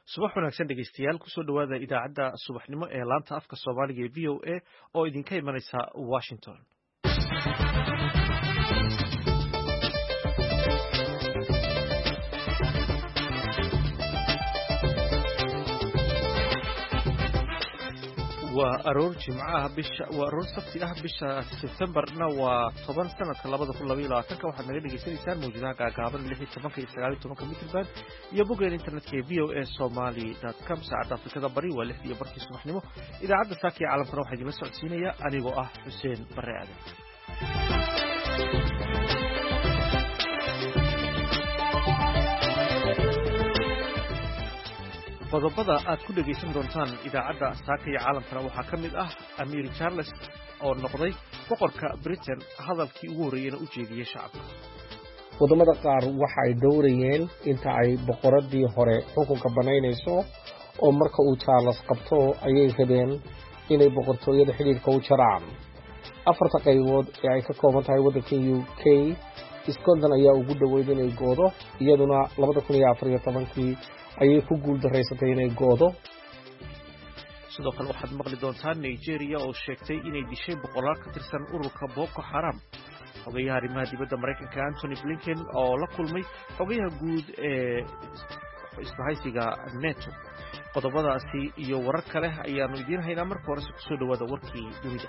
subax wanaagsan dhegeystayaal kusoo dhawaada idaacadda subaxnimo ee laanta afka soomaaliga ee VOA oo idinka imanaysa Washington. waa aroor sabti ah bisha September-na waa 10 sanadka 2022 waxaad naga dhageysanaysaan mawjadaha gaagaaban 16 iyo 19 mitir iyo bogga internetka ee voasomali.com. saacadda Afrikada Bari waa 6:00 subaxnimo. idaacadda saaka ee caalamkana waxaa idinla socodsiinaya anigoo ah Xuseen Barre Aadan. qodobada aad ku dhageysan doontaan idaacadda saaka iyo caalamkana waxaa ka mid ah Amir Charles oo noqday boqorka Britain, hadalkii ugu horreeyayna u jeediyay shacabka. wadamada qaar waxa ay dhowrayeen inta ay boqoradii hore xukunka banaynayso oo marka uu Charles qabto ayay rabeen inay boqortooyada xidhiidhka u jaraan. afarta qaybood ee ay ka kooban tahay waddanka UK, Scotland ayaa ugu dhaweyd inay goodo, iyaduna 2014 ayay ku guuldareysatay inay goodo. sidoo kale waxaad maqli doontaan Nigeria oo sheegtay inay dishay boqolaal ka tirsan ururka Boko Haram. xogayaha arrimaha dibadda Mareykanka Antony Blinken oo la kulmay xogayaha guud ee isbahaysiga NATO. qodobadaasi iyo warar kale ayaanu idiin haynaa. marka hore kusoo dhawaada warkii dunida.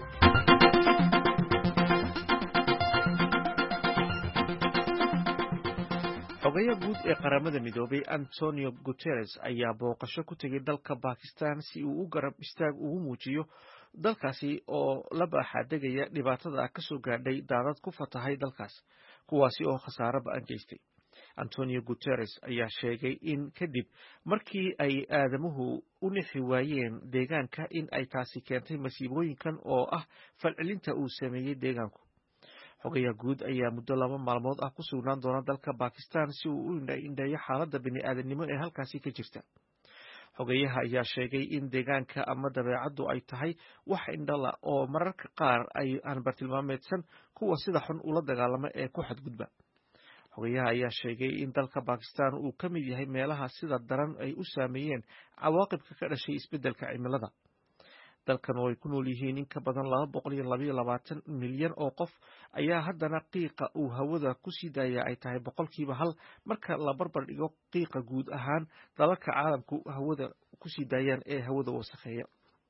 xogayaha guud ee qaramada midoobay Antonio Guterres ayaa booqasho ku tegay dalka Pakistan si uu u garab istaag ugu muujiyo dalkaasi oo la baaxaadegaya dhibaatada ka soo gaadhay daadad ku fatahay dalkaas, kuwaasi oo khasaare ba'an geystay. Antonio Guterres ayaa sheegay in kadib markii ay aadamuhu u nixi waayeen deegaanka in ay taasi keentay masiibooyinkan oo ah falcelinta uu sameeyey deegaanku. xogayaha guud ayaa muddo 2 maalmood ah ku sugnaan doona dalka Pakistan si uu u indheeyo xaaladda bini'aadanimo ee halkaasi ka jirta. xogayaha ayaa sheegay in deegaanka ama dabeecaddu ay tahay wax indhala oo mararka qaar aan bartilmaameedsan kuwa sida xun ula dagaalama ee ku xadgudba. xogayaha ayaa sheegay in dalka Pakistan uu ka mid yahay meelaha sida daran ay u saameeyeen cawaaqibka ka dhashay isbeddelka cimilada. dalkan oo ay ku nool yihiin in ka badan 222 milyan oo qof ayaa haddana qiiqa uu hawada ku sii daaya ay tahay 1% marka la barbar dhigo qiiqa guud ahaan dalalka caalamku hawada ku sii daayaan ee hawada wasakheeya.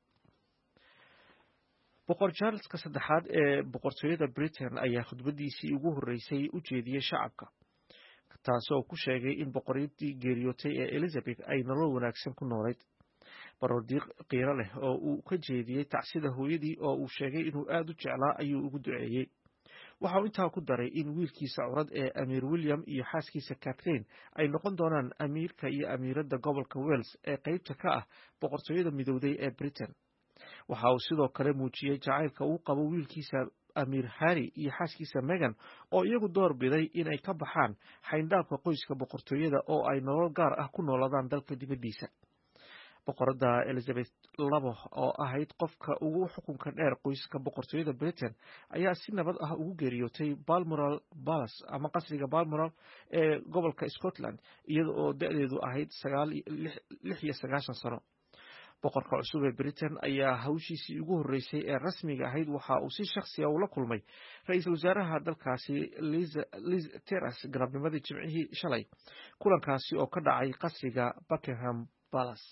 boqor Charles-ka saddexaad ee boqortooyada Britain ayaa khudbadiisii ugu horreysay u jeediyay shacabka, taasoo ku sheegay in boqoradii geeriyootay ee Elizabeth ay nolol wanaagsan ku noolayd. baroordiiq qiiro leh oo uu ka jeediyey tacsida hooyadii oo uu sheegay inuu aad u jeclaa ayuu ugu duceeyey. waxa uu intaa ku daray in wiilkiisa curad ee Amir William iyo xaaskiisa Catherine ay noqon doonaan amiirka iyo amiiradda gobolka Wales ee qaybta ka ah boqortooyada midowday ee Britain. waxa uu sidoo kale muujiyey jacaylka uu qabo wiilkiisa Amir Harry iyo xaaskiisa Meghan oo iyagu door biday inay ka baxaan xayndaabka qoyska boqortooyada oo ay nolol gaar ah ku noolaadaan dalka dibaddiisa. boqoradda Elizabeth II oo ahayd qofka ugu xukunka dheer qoyska boqortooyada Britain ayaa si nabad ah ugu geeriyootay Balmoral Palace ama qasriga Balmoral ee gobolka Scotland iyada oo da'deedu ahayd 96 sano. boqorka cusub ee Britain ayaa hawshiisii ugu horreysay ee rasmiga ahayd waxa uu si shakhsi ah ula kulmay ra'iisul wasaaraha dalkaasi Liz Truss galabnimadii Jimcihii shalay, kulankaasi oo ka dhacay qasriga Buckingham Palace.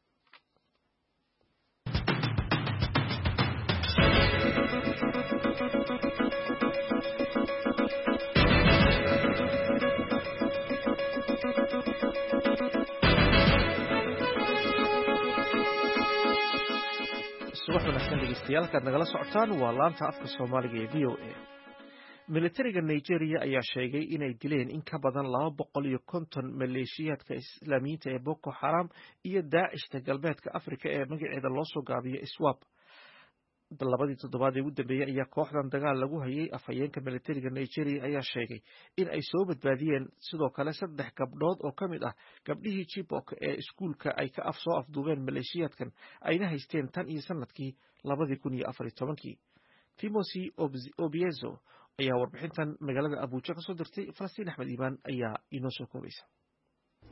subax wanaagsan dhegeystayaal, halkaad nagala socotaan waa laanta afka soomaaliga ee VOA. militariga Nigeria ayaa sheegay inay dileen in ka badan 250 maleeshiyaadka islaamiyiinta ee Boko Haram iyo Daacishta galbeedka Afrika ee magaceeda loo soo gaabiyo ISWAP. labadii toddobaad ee ugu dambeeyay ayaa kooxdan dagaal lagu hayay. afhayeenka militariga Nigeria ayaa sheegay in ay soo badbaadiyeen sidoo kale 3 gabdhood oo ka mid ah gabdhihii Chibok ee iskuulka ay ka soo afduubeen maleeshiyaadkan ayna haysteen tan iyo sanadkii 2014. Timothy Obiezo ayaa warbixintan magaalada Abuja ka soo dirtay. Falastiin Axmed Iimaan ayaa inoo soo koobaysa.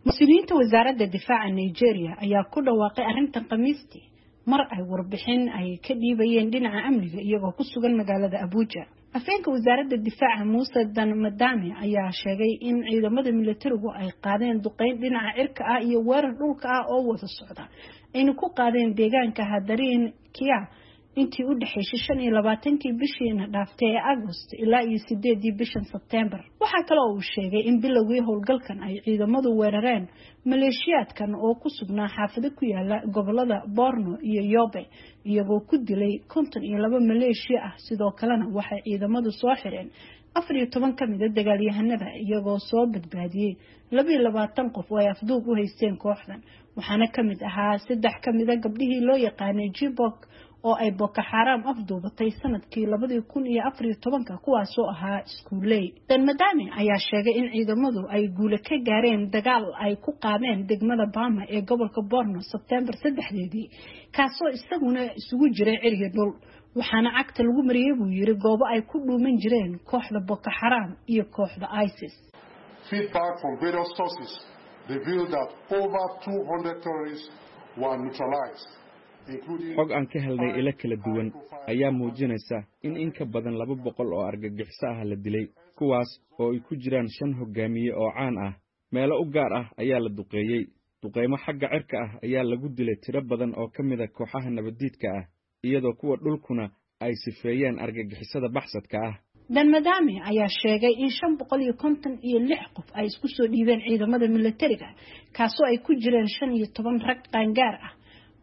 mas-uuliyiinta wasaaradda difaaca Nigeria ayaa ku dhawaaqay arrintan Khamiistii mar ay warbixin ay ka dhiibayeen dhinaca amniga iyagoo ku sugan magaalada Abuja. afeenka wasaaradda difaaca Musa Dan Madame ayaa sheegay in ciidamada militarigu ay qaadeen duqeyn dhinaca cirka ah iyo weerar dhulka ah oo wada socda ayna ku qaadeen deegaanka Hadarin Kia intii u dhaxaysay 25kii bishiina dhaaftay ee August ilaa 8 bishan September. Waxa kale oo uu sheegay in bilowgii howlgalkan ay ciidamadu weerareen maleeshiyaadkan oo ku sugnaa xaafado ku yaala gobolada Borno iyo Yobe iyagoo ku dilay 52 maleeshiya ah. sidoo kalena waxay ciidamadu soo xireen 14 ka mid ah dagaalyahanada iyagoo soo badbaadiyay 22 qof oo ay afduub u haysteen kooxdan. waxaana ka mid ahaa 3 ka mid ah gabdhihii loo yaqaanay Chibok oo ay Boko Haram afduubatay sanadkii 2014 kuwaas oo ahaa iskuuley. Dan Madame ayaa sheegay in ciidamadu ay guule ka gaareen dagaal ay ku qaadeen degmada Bama ee gobolka Borno September 3 kaasoo isaguna isugu jiray ciriga dhul. waxaana cagta lagu mariyay buu yiri goobo ay ku dhuuman jireen kooxda Boko Haram iyo kooxda ISIS. Feedback from various sources revealed that over 200 terrorists were neutralized. xog aan ka helnay ilo kala duwan ayaa muujinaysa in ka badan 200 oo argagixiso ah la dilay kuwaas oo ay ku jiraan 5 hogaamiye oo caan ah. meelo u gaar ah ayaa la duqeeyay. duqeymo xagga cirka ah ayaa lagu dilay tiro badan oo ka mid ah kooxaha nabadiidka ah iyadoo kuwa dhulkuna ay sifeeyeen argagixisada baxsadka ah. Dan Madame ayaa sheegay in 556 qof ay isku soo dhiibeen ciidamada militariga kaasoo ay ku jireen 15 rag qaangaar ah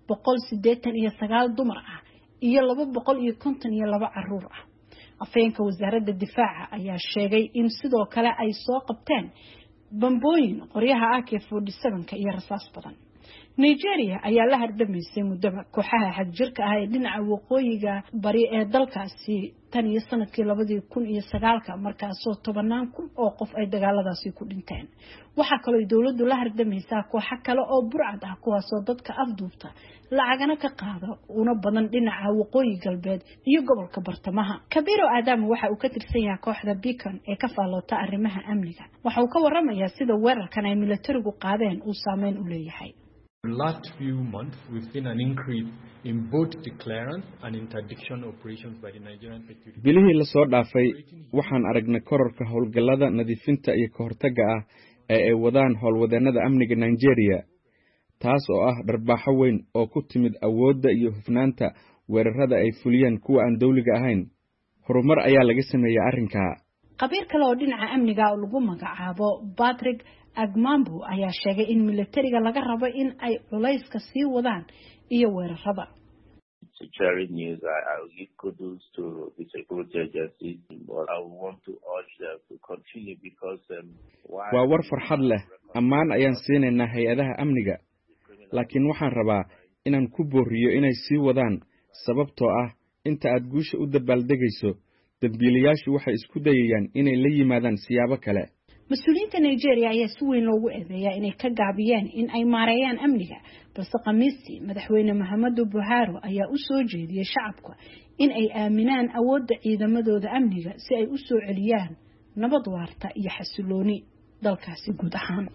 189 dumar ah iyo 252 caruur ah. afeenka wasaaradda difaaca ayaa sheegay in sidoo kale ay soo qabteen bambooyin qoryaha AK47 iyo rasaas badan. Nigeria ayaa la hardamaysay muddaba kooxaha xagjirka ah ee dhinaca waqooyiga bari ee dalkaasi tan iyo sanadkii 2009 markaasoo 10,000 oo qof ay dagaaladaasi ku dhinteen. waxa kale oo dawladdu la hardamaysaa kooxo kale oo burcad ah kuwaasoo dadka afduubta lacagana ka qaada una badan dhinaca waqooyi galbeed iyo gobolka bartamaha. Kabiro Adam waxa uu ka tirsan yahay kooxda Beacon ee ka faaloota arrimaha amniga. waxa uu ka waramayaa sida weerarkan ay militarigu qaadeen uu saameyn u leeyahay. In the last few months, we've seen an increase in both declarance and interdiction operations by the Nigerian security. bilihii la soo dhaafay waxaan aragnay kororka howlgallada nadiifinta iyo ka hortagga ah ee ay wadaan howlwadeenada amniga Nigeria, taas oo ah dharbaaxo weyn oo ku timid awoodda iyo hufnaanta weerarada ay fuliyeen kuwa aan dawliga ahayn. horumar ayaa laga sameeyay arrinka. qabiir kale oo dhinaca amniga oo lagu magacaabo Patrick Agmambu ayaa sheegay in militariga laga rabo in ay culayska sii wadaan iyo weerarada. Sharing news, I will give kudos to the security agencies, but I want to urge them to continue because waa war farxad leh. ammaan ayaan siinaynaa hay'adaha amniga, laakiin waxaan rabaa inaan ku booriyo inay sii wadaan sababtoo ah inta aad guusha u dabaaldegayso dambiilayaashu waxay isku dayayaan inay la yimaadaan siyaabo kale. mas-uuliyiinta Nigeria ayaa si weyn loogu eedeeyaa inay ka gaabiyeen in ay maareeyaan amniga, balse Khamiistii madaxweyne Muhammadu Buhari ayaa u soo jeediyay shacabka in ay aaminaan awoodda ciidamadooda amniga si ay u soo celiyaan nabad waarta iyo xasilooni dalkaasi guud ahaan.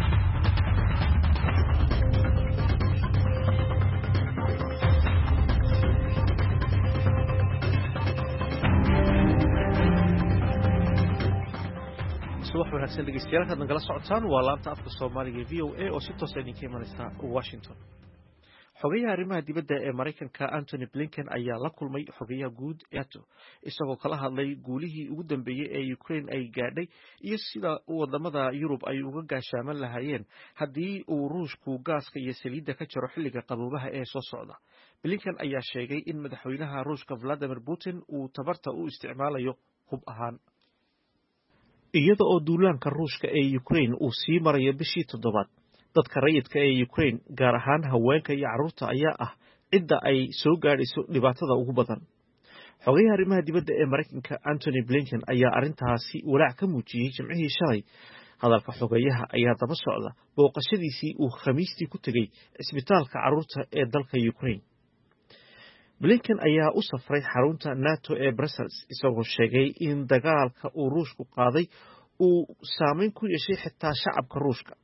subax wanaagsan dhegeystayaal hadda nagala socotaan waa laanta afka Soomaaliga VOA oo si toos ah idinka imanaysa Washington. xogayaha arrimaha dibadda ee Mareykanka Anthony Blinken ayaa la kulmay xogayaha guud NATO isagoo kala hadlay guulihii ugu dambeeyay ee Ukraine ay gaadhay iyo sida wadamada Yurub ay uga gaashaaman lahaayeen haddii uu Ruushku gaaska iyo saliidda ka jaro xilliga qaboobaha ee soo socda. Blinken ayaa sheegay in madaxweynaha Ruushka Vladimir Putin uu tabarta u isticmaalayo hub ahaan. iyada oo duulaanka Ruushka ee Ukraine uu sii marayo bishii 7, dadka rayidka ee Ukraine gaar ahaan haweenka iyo carruurta ayaa ah cidda ay soo gaadhayso dhibaatada ugu badan. xogayaha arrimaha dibadda ee Mareykanka Anthony Blinken ayaa arrintaasi walaac ka muujiyay Jimcihii shalay. hadalka xogayaha ayaa daba socda booqashadiisii uu Khamiistii ku tegay isbitaalka carruurta ee dalka Ukraine. Blinken ayaa u safray xarunta NATO ee Brussels isagoo sheegay in dagaalka uu Ruushku qaaday uu saameyn ku yeeshay xitaa shacabka Ruushka.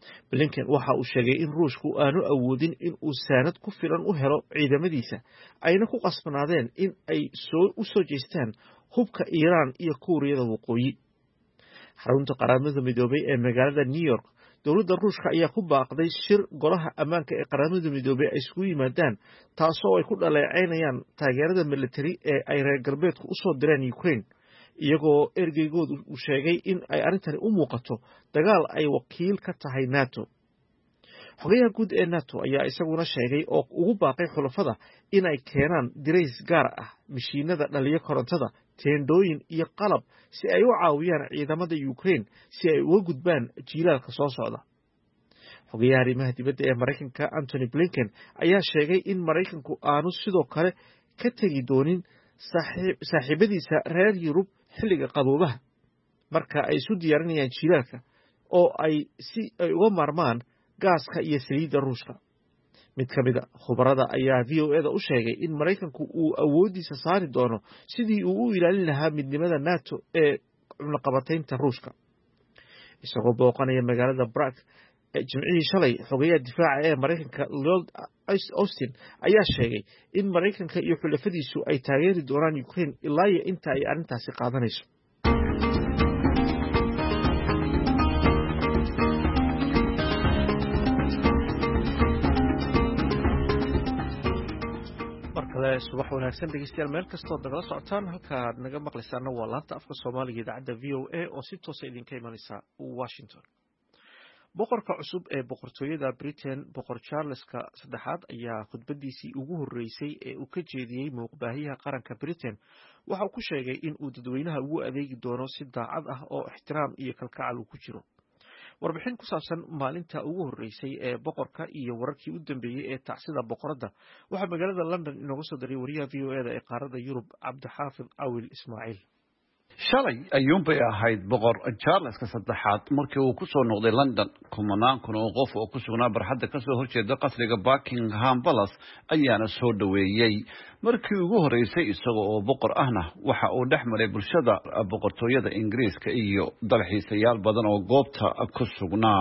blinken waxa uu sheegay in ruushku aanu awoodin in uu saanad ku filan u helo ciidamadiisa ayna ku qasbanaadeen in ay u soo jeestaan hubka iiraan iyo kuuriyada waqooyi. xarunta qaramada midoobay ee magaalada new york, dowladda ruushka ayaa ku baaqday shir golaha ammaanka ee qaramada midoobey ay isugu yimaadaan, taasoo ay ku dhaleecaynayaan taageerada militari ee ay reer galbeedku u soo direen ukraine, iyagoo ergeygoodu uu sheegay in ay arrintani u muuqato dagaal ay wakiil ka tahay nato. xogayaha guud ee nato ayaa isaguna sheegay oo ugu baaqay xulafada inay keenaan dirays gaar ah, mishiinada dhaliyo korontada, teendhooyin iyo qalab si ay u caawiyaan ciidamada ukraine si ay uga gudbaan jiilaalka soo socda. xogayaha arrimaha dibadda ee maraykanka antony blinken ayaa sheegay in maraykanku aanu sidoo kale ka tegi doonin saaxiibadiisa reer yurub xilliga qaboobaha marka ay isu diyaarinayaan jiilaalka oo ay uga maarmaan gaaska iyo saliidda ruushka. mid ka mid a khubarada ayaa v o eda u sheegay in maraykanku uu awooddiisa saari doono sidii uu u ilaalin lahaa midnimada nato ee cunaqabataynta ruushka. isagoo booqanaya magaalada brag jimcihii shalay, xogayaha difaaca ee maraykanka Lloyd Austin ayaa sheegay in maraykanka iyo xulafadiisu ay taageeri doonaan ukraine ilaa iyo inta ay arrintaasi qaadanayso. subax wanaagsan dhegeystayaal, meel kastoo nagala socotaan, halkaad naga maqlaysaana waa laanta afka soomaaliga idaacadda v o a oo si toosa idinka imanaysa washington. boqorka cusub ee boqortooyada britain, boqor charleska saddexaad, ayaa khudbadiisii ugu horreysay ee uu ka jeediyey muuqbaahiyaha qaranka britain waxa uu ku sheegay in uu dadweynaha ugu adeegi doono si daacad ah oo ixtiraam iyo kalkacal uu ku jiro. warbixin ku saabsan maalinta ugu horreysay ee boqorka iyo wararkii u dambeeyey ee tacsida boqoradda waxaa magaalada london inooga soo diray wariyaha v o eda ee qaaradda yurub cabdixaafid awil ismaaciil. shalay ayuunbay ahayd boqor charleska saddexaad markii uu ku soo noqday london. kumanaan kun oo qof oo ku sugnaa barxadda ka soo horjeeda qasriga buckingham palace ayaana soo dhoweeyey. markii ugu horreysay isaga oo boqor ahna waxa uu dhex maray bulshada boqortooyada ingiriiska iyo dalxiisayaal badan oo goobta ku sugnaa.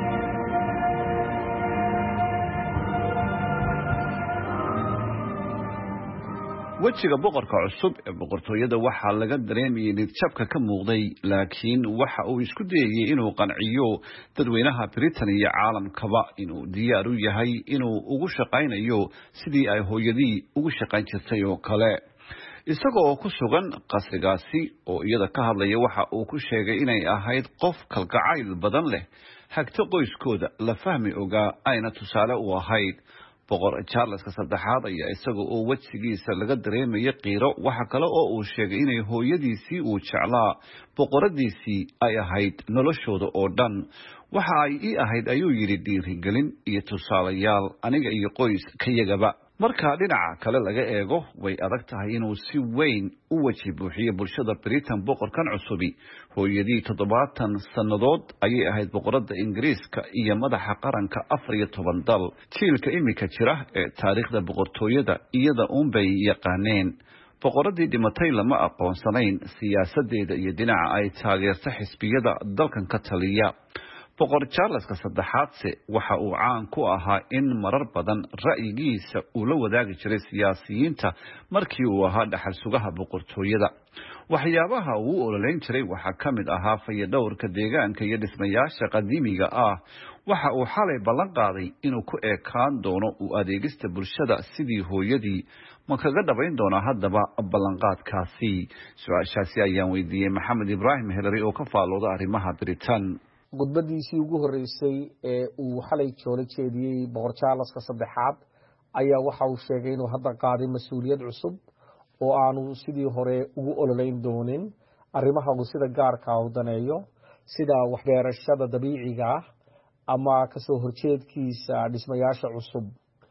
wejiga boqorka cusub ee boqortooyada waxaa laga dareemayay nidjabka ka muuqday, laakiin waxa uu isku dayayay inuu qanciyo dadweynaha britain iyo caalamkaba inuu diyaar u yahay inuu ugu shaqaynayo sidii ay hooyadii ugu shaqayn jirtay oo kale. isaga oo ku sugan qasrigaasi oo iyada ka hadlaya waxa uu ku sheegay inay ahayd qof kalgacayl badan leh, hagta qoyskooda, la fahmi ogaa, ayna tusaale u ahayd. boqor charleska saddexaad ayaa isaga oo wejigiisa laga dareemaya qiiro. waxa kale oo uu sheegay inay hooyadiisii uu jeclaa, boqoradiisii ay ahayd noloshooda oo dhan. waxa ay ii ahayd ayuu yidhi dhiirigelin iyo tusaalayaal aniga iyo qoyskayagaba. marka dhinaca kale laga eego, way adag tahay inuu si weyn u weji buuxiyo bulshada britain. boqorkan cusubi hooyadii 70 sannadood ayay ahayd boqorada ingiriiska iyo madaxa qaranka 14 dal. jiilka imika jira ee taariikhda boqortooyada iyada uunbay yaqaaneen. boqoradii dhimatay lama aqoonsanayn siyaasadeeda iyo dhinaca ay taageerta xisbiyada dalkan ka taliya. boqor charleska saddexaadse waxa uu caan ku ahaa in marar badan ra'yigiisa uu la wadaagi jiray siyaasiyiinta markii uu ahaa dhaxal sugaha boqortooyada. waxyaabaha uu u ololeyn jiray waxaa ka mid ahaa fayadhowrka deegaanka iyo dhismayaasha qadiimiga ah. waxa uu xalay ballan qaaday inuu ku eekaan doono u adeegista bulshada sidii hooyadii. ma kaga dhabayn doonaa haddaba ballanqaadkaasi? su-aashaasi ayaan weydiiyey maxamed ibraahim helary oo ka faalooda arrimaha britain. khudbadiisii ugu horreysay ee uu xalay joola jeediyey boqor charleska saddexaad ayaa waxa uu sheegay inuu hadda qaaday mas-uuliyad cusub oo aanu sidii hore ugu ololeyn doonin arrimaha uu sida gaarka u daneeyo, sida waxbeerashada dabiiciga ah ama kasoo horjeedkiisa dhismayaasha cusub.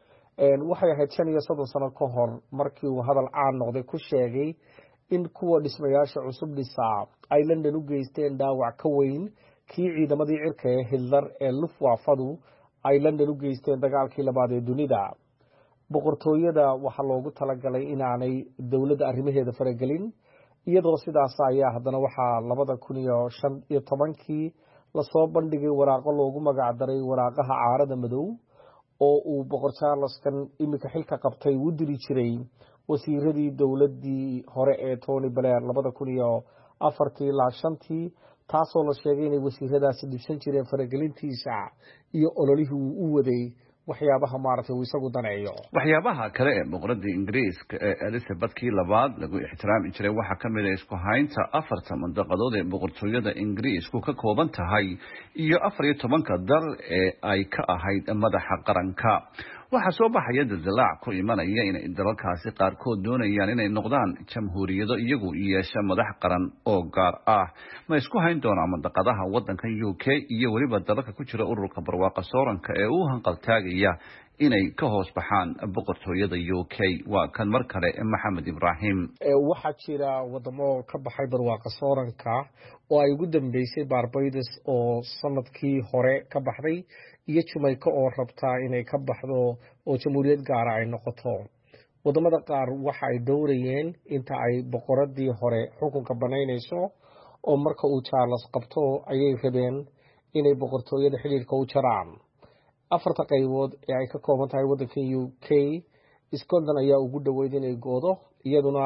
waxay ahayd 35 sano ka hor markii uu hadal caan noqday ku sheegay in kuwa dhismayaasha cusub dhisaa ay london u geysteen dhaawac ka weyn kii ciidamadii cirka ee Hitler ee Luftwaffe ay London u geysteen dagaalkii labaad ee dunida. boqortooyada waxaa loogu talagalay inaanay dowladda arrimaheeda faragelin, iyadoo sidaas ayaa haddana waxaa 2015 lasoo bandhigay waraaqo loogu magac daray waraaqaha caarada madow oo uu boqor Charleskan imika xilka qabtay u diri jiray wasiiradii dowladii hore ee Tony Blair 2004 ilaa 5 taasoo la sheegay inay wasiiradaasi dhibsan jireen faragelintiisa iyo ololihii uu u waday waxyaabaha maartay uu isagu daneeyo. waxyaabaha kale ee boqoradda Ingiriiska ee Elizabethkii labaad lagu ixtiraami jiray waxa ka mid ah isku haynta 4 mandaqadood ee boqortooyada Ingiriisku ka kooban tahay iyo 14 dal ee ay ka ahayd madaxa qaranka. waxa soo baxaya daldalaac ku imanaya in dalalkaasi qaarkood doonayaan inay noqdaan jamhuuriyado iyagu yeesha madax qaran oo gaar ah. ma isku hayn doonaan mandaqadaha waddanka UK iyo waliba dalalka ku jira ururka barwaaqo sooranka ee uu hanqaltaagaya inay ka hoos baxaan boqortooyada UK. waa kan mar kale Maxamed Ibrahim. waxa jira wadamo ka baxay barwaaqo sooranka oo ay ugu dambeysay Barbados oo sanadkii hore ka baxday iyo Jamaica oo rabta inay ka baxdo oo jamhuuriyad gaar ah ay noqoto. wadamada qaar waxa ay doorayeen inta ay boqoradii hore xukunka banaynayso oo marka uu Charles qabto ayay rabeen inay boqortooyada xiriirka u jaraan. 4 qaybood ee ay ka kooban tahay waddanka UK, Scotland ayaa ugu dhaweyd inay goodo, iyaduna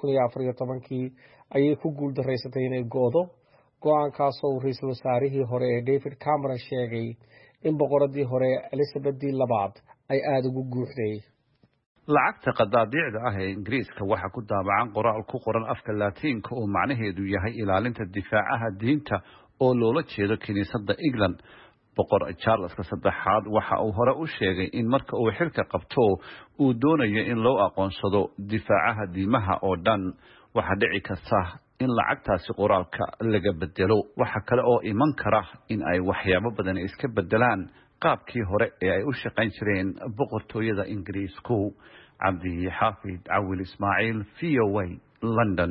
2014 ayay ku guuldareysatay inay goodo. go'aankaas oo ra'iisul wasaarihii hore ee David Cameron sheegay in boqoradii hore Elizabeth II ay aad ugu guuxday. lacagta qadaadiicda ah ee Ingiriiska waxa ku daabacan qoraal ku qoran afka Laatiinka oo macnaheedu yahay ilaalinta difaacaha diinta oo loola jeedo kiniisadda England. boqor Charleska saddexaad waxa uu hore u sheegay in marka uu xilka qabto uu doonayo in loo aqoonsado difaacaha diimaha oo dhan. waxa dhici karta in lacagtaasi qoraalka laga bedelo. waxa kale oo iman kara in ay waxyaabo badan iska bedelaan qaabkii hore ee ay u shaqayn jireen boqortooyada Ingiriisku. Cabdi Xaafid Cawil Ismaaciil, VOA, London.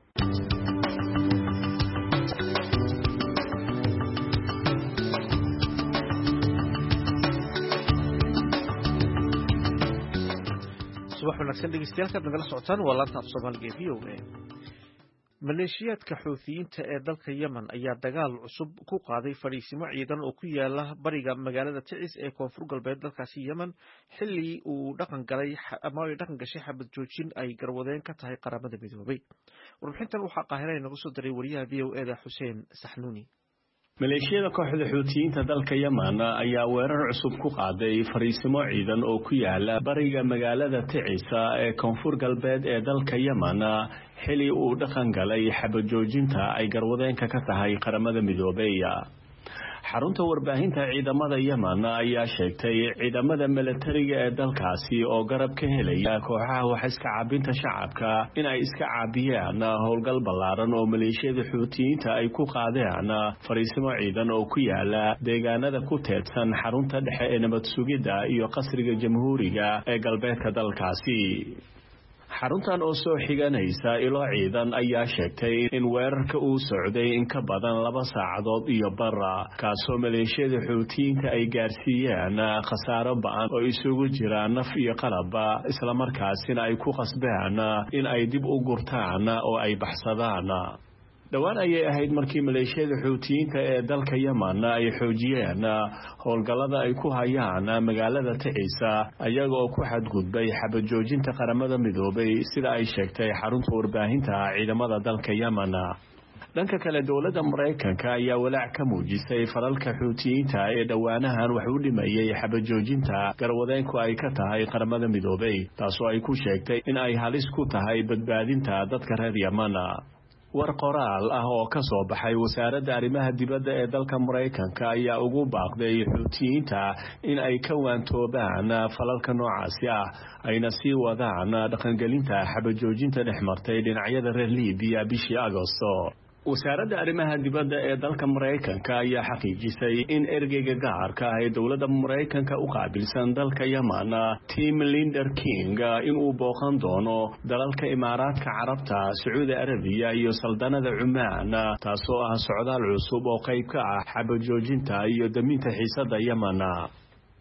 subax wanaagsan dhegeystayaal nagala socotaan waa laanta af Soomaaliga ee VOA. maleeshiyaadka xuuthiyiinta ee dalka Yemen ayaa dagaal cusub ku qaaday fariisimo ciidan oo ku yaala bariga magaalada Tacis ee koonfur galbeed dalkaasi Yemen xilli uu dhaqan gashay xabad joojin ay garwadeen ka tahay qaramada midoobay. warbixintan waxaa Qaahire inagu soo diray wariyaha VOA Xuseen Saxnuuni. maleeshiyada kooxda xuutiyiinta dalka Yemen ayaa weerar cusub ku qaaday fariisimo ciidan oo ku yaala bariga magaalada Tacis ee koonfur galbeed ee dalka Yemen xilli uu dhaqan galay xabad joojinta ay garwadeenka ka tahay qaramada midoobay. xarunta warbaahinta ciidamada Yemen ayaa sheegtay ciidamada militariga ee dalkaasi oo garab ka helaya kooxaha wax iska caabinta shacabka in ay iska caabiyaan howlgal ballaaran oo maleeshiyada xuutiyiinta ay ku qaadeen fariisimo ciidan oo ku yaala deegaanada ku teedsan xarunta dhexe ee nabad sugidda iyo qasriga jamhuuriga ee galbeedka dalkaasi. xaruntan oo soo xiganaysa ilo ciidan ayaa sheegtay in weerarka uu socday in ka badan 2 saacadood iyo bar kaasoo maleeshiyada xuutiyiinta ay gaarsiiyeen khasaaro ba'an oo isugu jira naf iyo qalab isla markaasina ay ku qasbeen in ay dib u gurtaan oo ay baxsadaan. dhawaan ayay ahayd markii maleeshiyada xuutiyiinta ee dalka Yemen ay xoojiyeen howlgallada ay ku hayaan magaalada Tacis ayaga oo ku xadgudbay xabad joojinta qaramada midoobay sida ay sheegtay xarunta warbaahinta ciidamada dalka Yemen. dhanka kale dowladda Mareykanka ayaa walaac ka muujisay falalka xuutiyiinta ee dhawaanahan wax u dhimayay xabad joojinta garwadeenku ay ka tahay qaramada midoobay taasoo ay ku sheegtay in ay halis ku tahay badbaadinta dadka reer Yemen. war qoraal ah oo ka soo baxay wasaaradda arrimaha dibadda ee dalka Mareykanka ayaa ugu baaqday xuutiyiinta in ay ka waantoobaan falalka noocaasi ah ayna sii wadaan dhaqangelinta xabad joojinta dhexmartay dhinacyada reer Liibiya bishii Agoosto. wasaaradda arrimaha dibadda ee dalka Mareykanka ayaa xaqiijisay in ergeyga gaarka ah ee dowladda Mareykanka u qaabilsan dalka Yemen Tim Linder King inuu booqan doono dalalka Imaaraadka Carabta, Sacuudi Arabiya iyo Saldanada Cumaan taasoo ah socdaal cusub oo qayb ka ah xabad joojinta iyo daminta xiisadda Yemen.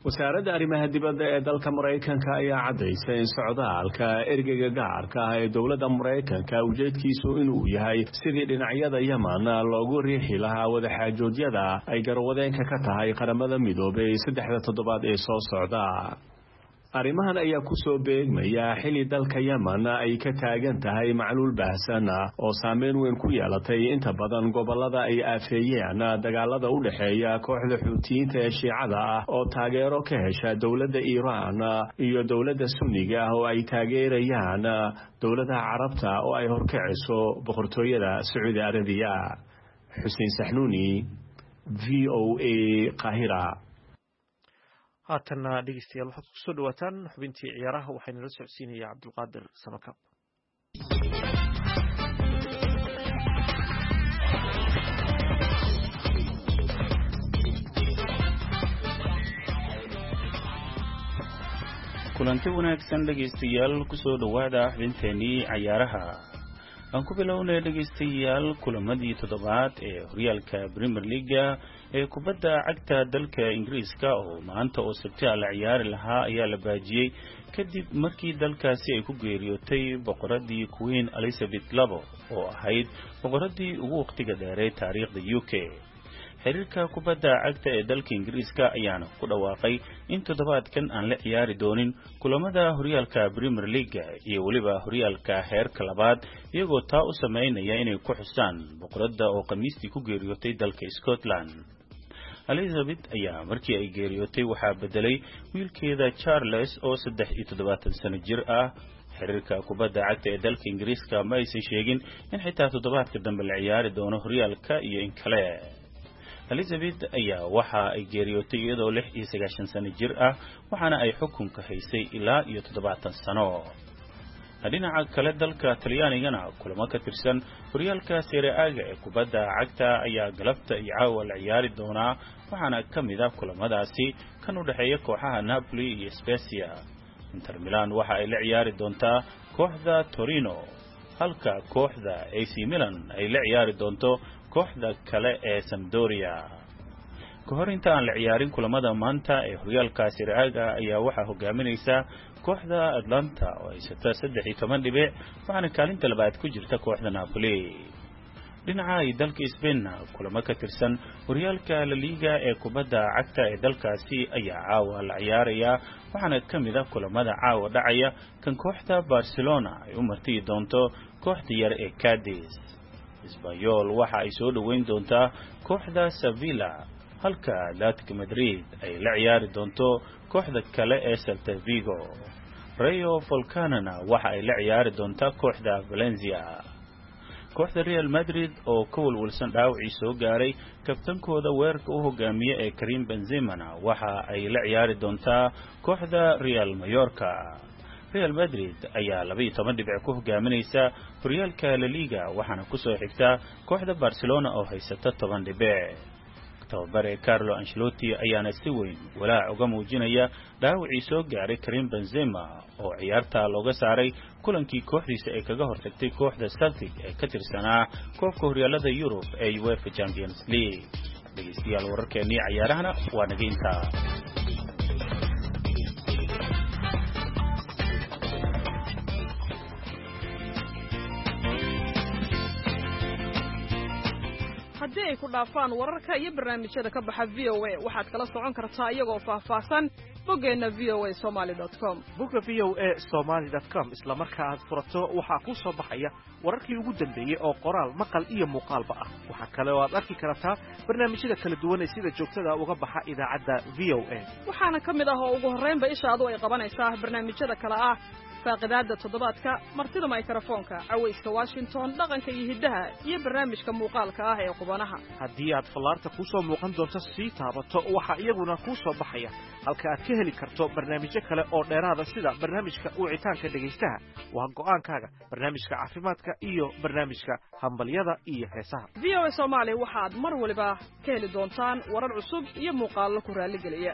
wasaaradda arrimaha dibadda ee dalka Mareykanka ayaa cadaysay in socdaalka ergeyga gaarka ah ee dowladda Mareykanka ujeedkiisu inuu yahay sidii dhinacyada Yemen loogu riixi lahaa wadaxaajoodyada ay garwadeenka ka tahay qaramada midoobay 3 toddobaad ee soo socda. arrimahan ayaa ku soo beegmaya xilli dalka Yemen ay ka taagan tahay macluul baahsan oo saameyn weyn ku yeelatay inta badan gobolada ay aafeeyeen dagaalada u dhaxeeya kooxda Xuutiyiinta ee Shiicada ah oo taageero ka hesha dowladda Iiraan iyo dowladda Sunniga oo ay taageerayaan dowladaha Carabta oo ay horkacayso boqortooyada Sacuudi Arabiya. Xuseen Saxnuuni, VOA, Qaahira. haatana dhegeystayaal waxaad ku soo dhawaataan xubintii ciyaaraha waxayna la socodsiinaya Cabdulqaadir Samakaab. kulanti wanaagsan dhegeystayaal ku soo dhawaada xubinteenii ciyaaraha. aan ku bilownay dhegeystayaal kulamadii toddobaad ee horyaalka Premier League ee kubadda cagta dalka Ingiriiska oo maanta oo Sabti la ciyaari lahaa ayaa la baajiyay kadib markii dalkaasi ay ku geeriyootay boqoradii Queen Elizabeth II oo ahayd boqoradii ugu waqtiga dheeray taariikhda UK. xiriirka kubadda cagta ee dalka Ingiriiska ayaana ku dhawaaqay in toddobaadkan aan la ciyaari doonin kulamada horyaalka Premier League iyo waliba horyaalka heerka labaad iyagoo taa u sameynaya inay ku xusaan boqoradda oo Khamiistii ku geeriyootay dalka Scotland. Elizabeth ayaa markii ay geeriyootay waxaa bedelay wiilkeeda Charles oo 73 sano jir ah. xiriirka kubadda cagta ee dalka Ingiriiska ma aysan sheegin in xitaa toddobaadka dambe la ciyaari doono horyaalka iyo in kale. Elizabeth ayaa waxa ay geeriyootay iyadoo 96 sano jir ah waxaana ay xukunka haysay ilaa 70 sano. dhinaca kale dalka Talyaanigana kulamo ka tirsan horyaalka Serie A ee kubadda cagta ayaa galabta iyo caawa la ciyaari doona waxaana kamid ah kulamadaasi kan u dhaxeeya kooxaha Napoli iyo Spezia. Inter Milan waxa ay la ciyaari doontaa kooxda Torino halka kooxda AC Milan ay la ciyaari doonto kooxda kale ee Sampdoria. kahor inta aan la ciyaarin kulamada maanta ee horyaalka Serie A ayaa waxa hogaaminaysa kooxda Atlanta oo ay 13 dhibic waxaana kaalinta labaad ku jirta kooxda Napoli. dhinaca dalka Spain kulamo ka tirsan horyaalka La Liga ee kubadda cagta ee dalkaasi ayaa caawa la ciyaaraya waxaana kamid ah kulamada caawa dhacaya kan kooxda Barcelona ay u martii doonto kooxda yar ee Cadiz. Espanyol waxa ay soo dhaweyn doontaa kooxda Sevilla halka Atletico Madrid ay la ciyaari doonto kooxda kale ee Celta Vigo. Rayo Vallecano waxa ay la ciyaari doontaa kooxda Valencia. kooxda Real Madrid oo ka walwalsan dhaawacii soo gaaray kabtankooda weerarka u hogaamiye ee Karim Benzema waxa ay la ciyaari doontaa kooxda Real Mallorca. Real Madrid ayaa 12 dhibic ku hogaaminaysa horyaalka La Liga waxaana ku soo xigta kooxda Barcelona oo haysata 10 dhibic. tababare Carlo Ancelotti ayaana si weyn walaac uga muujinaya dhaawacii soo gaaray Karim Benzema oo ciyaarta looga saaray kulankii kooxdiisa ay kaga hortagtay kooxda Celtic ee ka tirsanaa koobka horyaalada Yurub ee UEFA Champions League. dhegeystayaal wararkeennii ciyaarahana waa naga intaa. haddii ay ku dhaafaan wararka iyo barnaamijyada ka baxa VOA waxaad kala socon kartaa iyagoo faahfaahsan boggeena voasomali.com. bogga voasomali.com isla marka aad furato waxaa ku soo baxaya wararkii ugu dambeeyay oo qoraal maqal iyo muuqaalba ah. waxa kale oo aad arki kartaa barnaamijyada kala duwan ee sida joogtada uga baxa idaacadda VOA. waxaana kamid ah oo ugu horreynba ishaadu ay qabanaysaa barnaamijyada kala ah faaqidaada toddobaadka martida mikrofoonka cawayska Washington dhaqanka iyo hiddaha iyo barnaamijka muuqaalka ah ee qubanaha. haddii aad fallaarta ku soo muuqan doonto sii taabato waxa iyaguna ku soo baxaya halka aad ka heli karto barnaamijyo kale oo dheeraada sida barnaamijka wicitaanka dhegeystaha waa go'aankaaga barnaamijka caafimaadka iyo barnaamijka hambalyada iyo heesaha. VOA Somali waxaad mar waliba ka heli doontaan warar cusub iyo muuqaallo ku raali geliya.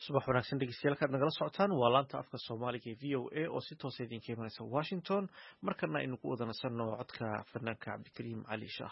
subax wanaagsan dhegeystayaal kaad nagala socotaan waa laanta afka Soomaaliga ee VOA oo si toos ah idinka imanaysa Washington markana aynu ku wada nasanno codka fanaanka Cabdikariim Cali Shaah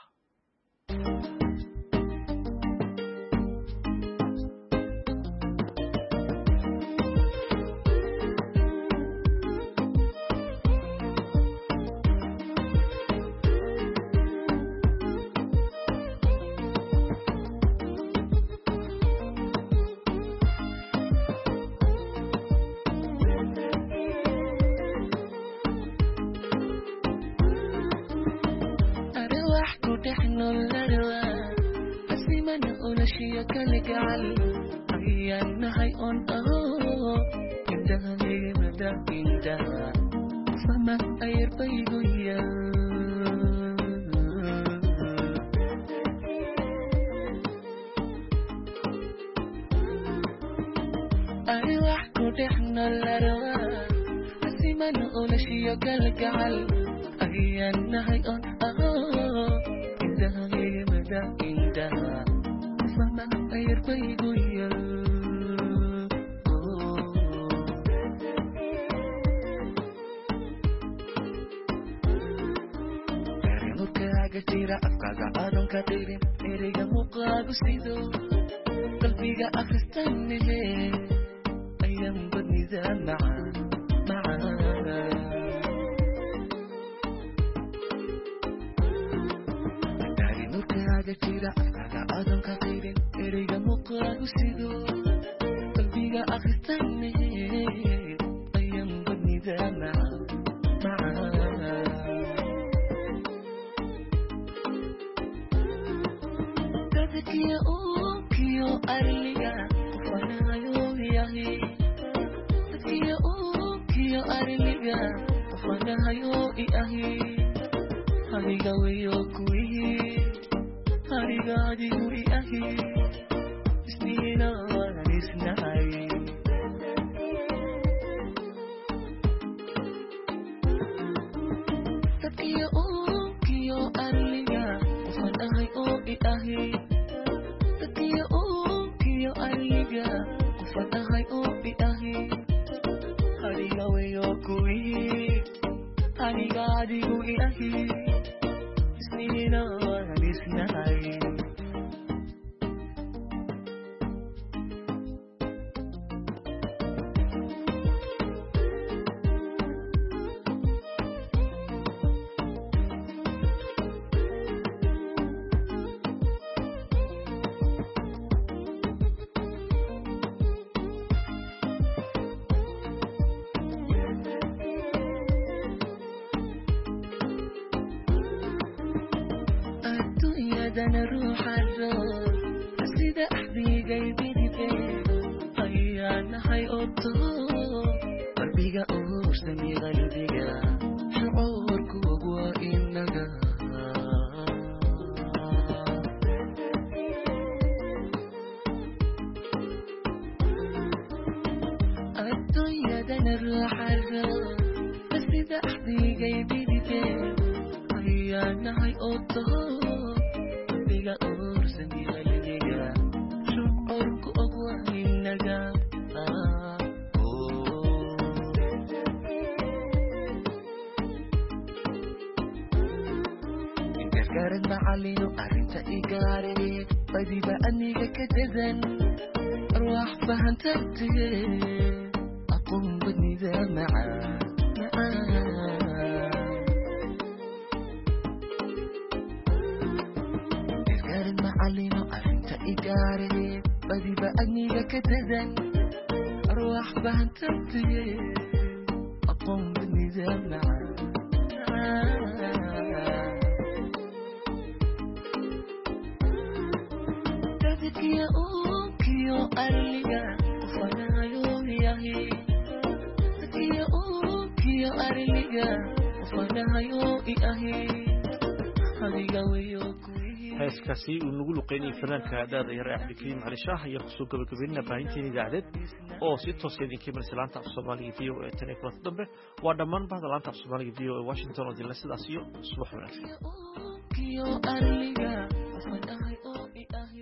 heeskaasi uu nagu luqeynayay fanaanka daada yar Cabdikariim Cali Shaah iyo kusoo gabagabeynina baahinteena idaacadeed oo si toos ah idinka imanaysa laanta af Soomaaliga VOA tan iyo kulanti dambe waa dhammaan bahda laanta af Soomaaliga VOA Washington oo dilna sidaas iyo subax wanaagsan